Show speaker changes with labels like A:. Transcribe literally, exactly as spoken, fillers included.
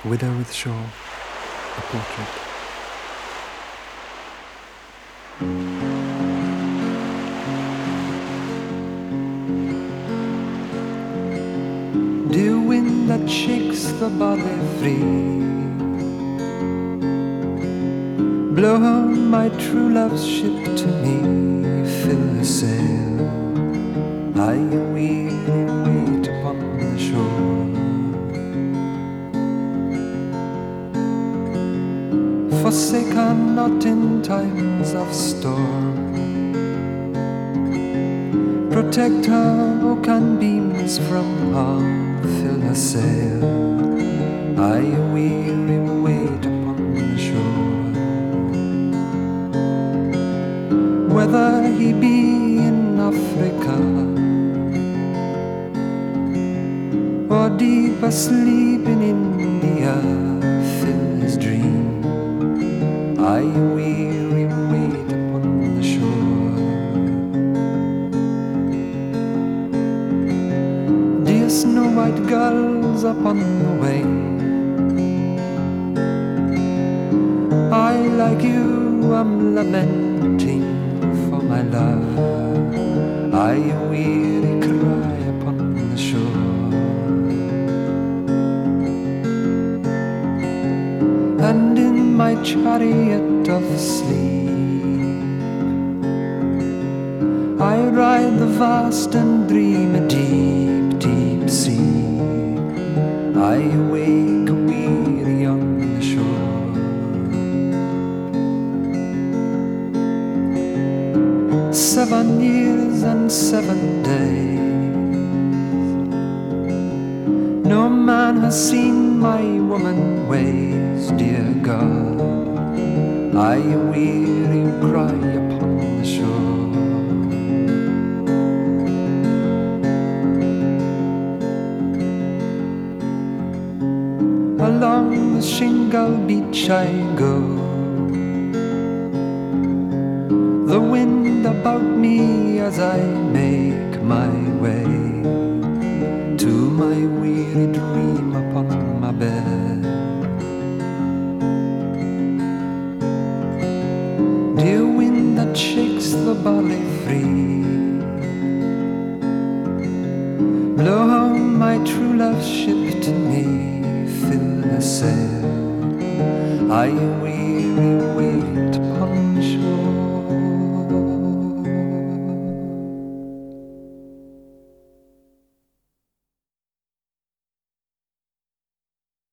A: Widow with shawl, a portrait. Dear wind that shakes the barley free, blow home my true love's ship to me, fill her sail, I weary wait upon the shore. Forsake her not in times of storm, protect her, oaken beams from harm, fill her sail, I weary wait upon the shore. Whether he be in Africa or deep asleep in India, fill his dream, I weary wait upon the shore. Dear snow-white gulls upon the wing, I, like you, am lamenting for my love, I weary cry upon the shore. And in my chariot of sleep I ride the vast and dream a deep, deep sea, I wake weary on the shore. Seven years and seven days, no man has seen my woman ways, dear God, I weary cry upon the shore. Along the shingle beach I go, the wind about me as I make my way to my weary dream upon my bed. Dear wind that shakes the barley free, blow home my true love's ship to me, fill her sail, I weary wait upon the shore.